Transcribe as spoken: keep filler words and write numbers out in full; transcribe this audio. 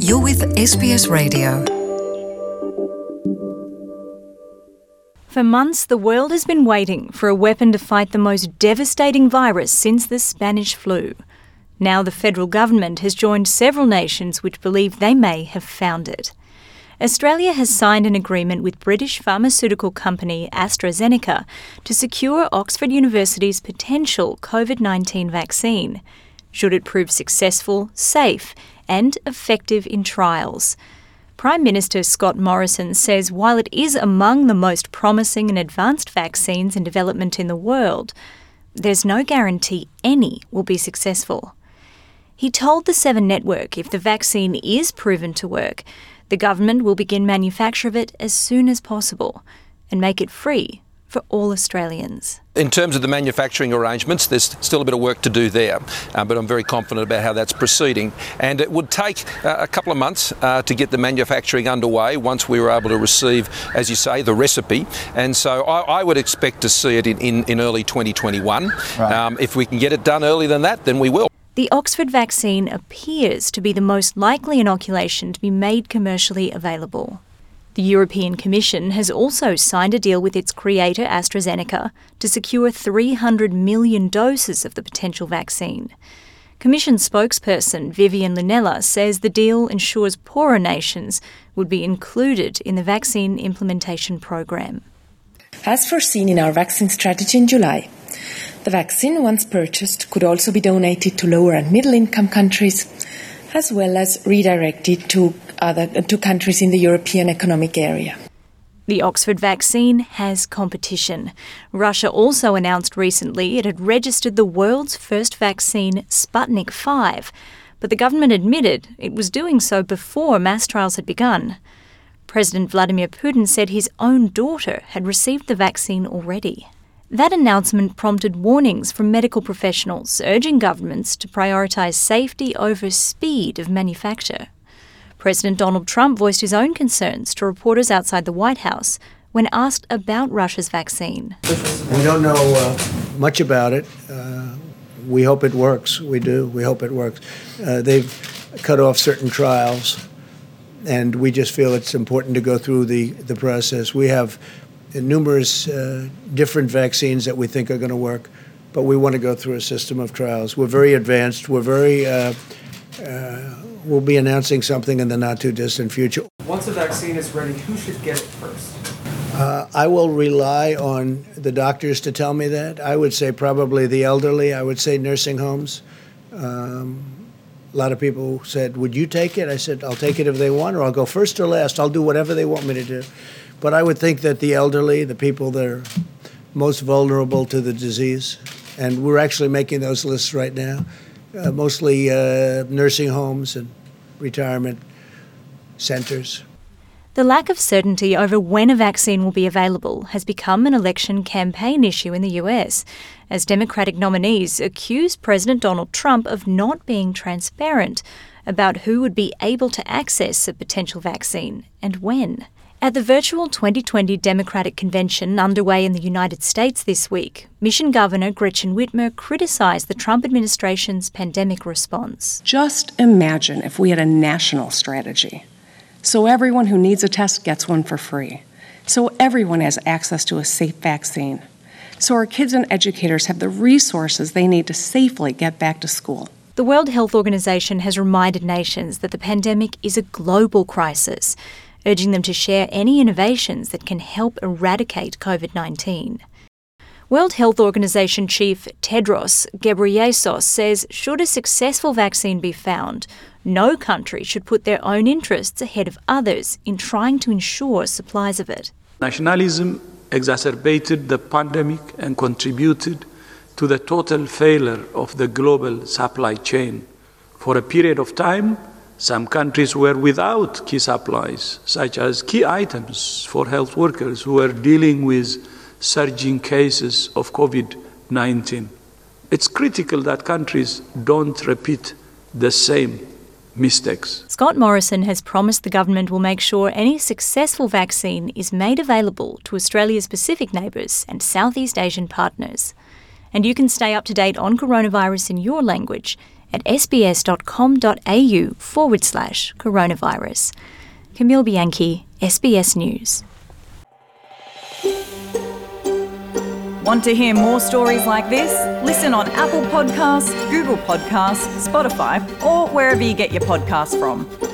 You're with S B S Radio. For months, the world has been waiting for a weapon to fight the most devastating virus since the Spanish flu. Now the federal government has joined several nations which believe they may have found it. Australia has signed an agreement with British pharmaceutical company AstraZeneca to secure Oxford University's potential COVID nineteen vaccine, should it prove successful, safe and effective in trials. Prime Minister Scott Morrison says while it is among the most promising and advanced vaccines in development in the world, there's no guarantee any will be successful. He told the Seven Network if the vaccine is proven to work, the government will begin manufacture of it as soon as possible and make it free for all Australians. In terms of the manufacturing arrangements, there's still a bit of work to do there, uh, but I'm very confident about how that's proceeding. And it would take uh, a couple of months uh, to get the manufacturing underway once we were able to receive, as you say, the recipe. And so I, I would expect to see it in, in, in early twenty twenty-one. Right. Um, if we can get it done earlier than that, then we will. The Oxford vaccine appears to be the most likely inoculation to be made commercially available. The European Commission has also signed a deal with its creator AstraZeneca to secure three hundred million doses of the potential vaccine. Commission spokesperson Vivian Linella says the deal ensures poorer nations would be included in the vaccine implementation program. As foreseen in our vaccine strategy in July, the vaccine, once purchased, could also be donated to lower and middle income countries, as well as redirected to other to countries in the European Economic Area. The Oxford vaccine has competition. Russia also announced recently it had registered the world's first vaccine, Sputnik five, but the government admitted it was doing so before mass trials had begun. President Vladimir Putin said his own daughter had received the vaccine already. That announcement prompted warnings from medical professionals urging governments to prioritise safety over speed of manufacture. President Donald Trump voiced his own concerns to reporters outside the White House when asked about Russia's vaccine. We don't know uh, much about it. Uh, we hope it works. We do. We hope it works. Uh, they've cut off certain trials, and we just feel it's important to go through the, the process. We have numerous uh, different vaccines that we think are going to work, but we want to go through a system of trials. We're very advanced. We're very... Uh, uh, we'll be announcing something in the not-too-distant future. Once a vaccine is ready, who should get it first? Uh, I will rely on the doctors to tell me that. I would say probably the elderly. I would say nursing homes. Um, a lot of people said, would you take it? I said, I'll take it if they want, or I'll go first or last. I'll do whatever they want me to do. But I would think that the elderly, the people that are most vulnerable to the disease, and we're actually making those lists right now, uh, mostly uh, nursing homes and retirement centres. The lack of certainty over when a vaccine will be available has become an election campaign issue in the U S, as Democratic nominees accuse President Donald Trump of not being transparent about who would be able to access a potential vaccine and when. At the virtual twenty twenty Democratic Convention underway in the United States this week, Michigan Governor Gretchen Whitmer criticised the Trump administration's pandemic response. Just imagine if we had a national strategy. So everyone who needs a test gets one for free. So everyone has access to a safe vaccine. So our kids and educators have the resources they need to safely get back to school. The World Health Organization has reminded nations that the pandemic is a global crisis, urging them to share any innovations that can help eradicate COVID nineteen. World Health Organization Chief Tedros Ghebreyesus says should a successful vaccine be found, no country should put their own interests ahead of others in trying to ensure supplies of it. Nationalism exacerbated the pandemic and contributed to the total failure of the global supply chain. For a period of time, some countries were without key supplies, such as key items for health workers who were dealing with surging cases of COVID nineteen. It's critical that countries don't repeat the same mistakes. Scott Morrison has promised the government will make sure any successful vaccine is made available to Australia's Pacific neighbours and Southeast Asian partners. And you can stay up to date on coronavirus in your language at sbs.com.au forward slash coronavirus. Camille Bianchi, S B S News. Want to hear more stories like this? Listen on Apple Podcasts, Google Podcasts, Spotify, or wherever you get your podcasts from.